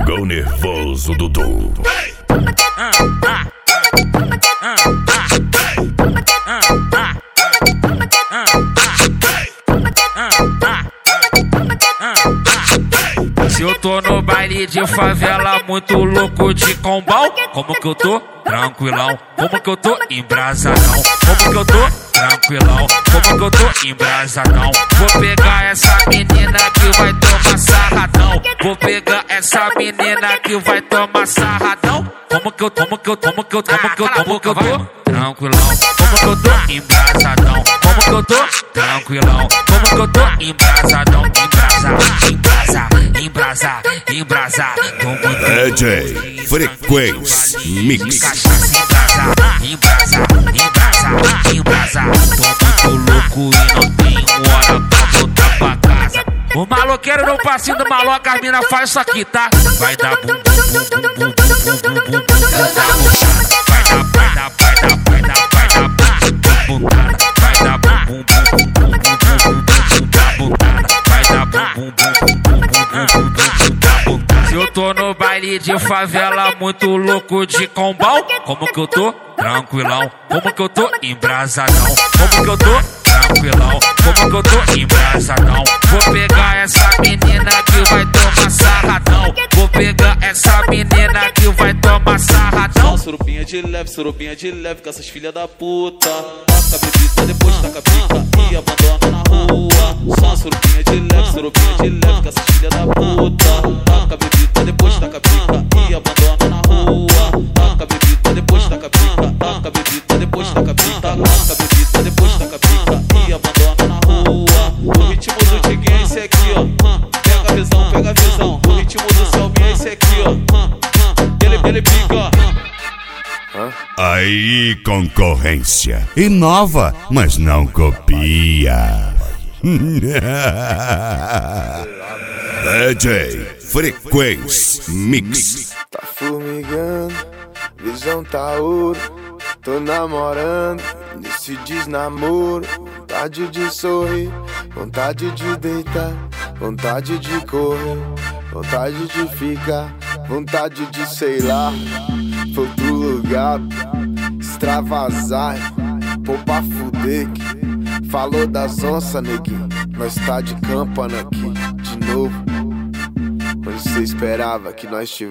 Ficou nervoso, Dudu. Se eu tô no baile de favela, muito louco de combão, como que eu tô? Tranquilão. Como que eu tô? Embrasadão. Como que eu tô? Tranquilão. Como que eu tô? Embrasadão. Vou pegar essa menina que vai tomar sarradão. Vou pegar essa menina que vai tomar sarradão. Como que eu tô? Tranquilão. Como que eu tô? Embrasadão. Como que eu tô? Tranquilão. Como que eu tô? Embrasadão. Embrasa. DJ Frequência Mix. Embrasa. Tô muito louco e não tenho hora pra voltar pra casa. O maloqueiro no passinho do maloca, as mina faz isso aqui, tá? Vai dar bum. Se eu tô no baile de favela, muito louco de combão, como que eu tô? Tranquilão. Como que eu tô? Embrasadão. Como que eu tô? Tranquilão. Como que eu tô? Embrasadão. Vou pegar essa menina que vai tomar sarradão. Vou pegar essa menina que vai tomar sarradão. Surupinha de leve com essas filhas da puta. Taca a bebida, depois taca a pica e abandona na rua. Só surupinha de leve com essas filhas da puta. Taca a bebida, depois taca a pica e abandona na rua. Taca a bebida, depois taca a pica. Taca a bebida, depois taca a pica. Taca a bebida, depois taca a pica e abandona na rua. O ritmo do Tiguinho é esse aqui, ó. Pega a visão. O ritmo do Selminha é esse aqui, ó. Ele pica, ó. Aí, concorrência. Inova, mas não copia. DJ Frequência Mix. Tá formigando, visão tá ouro. Tô namorando, nesse desnamoro. Vontade de sorrir, vontade de deitar, vontade de correr, vontade de ficar, vontade de sei lá. For pro lugar, extravasar, pô pra fuder que falou das onças, neguinho. Nós tá de campana aqui, de novo. Onde cê esperava que nós tivesse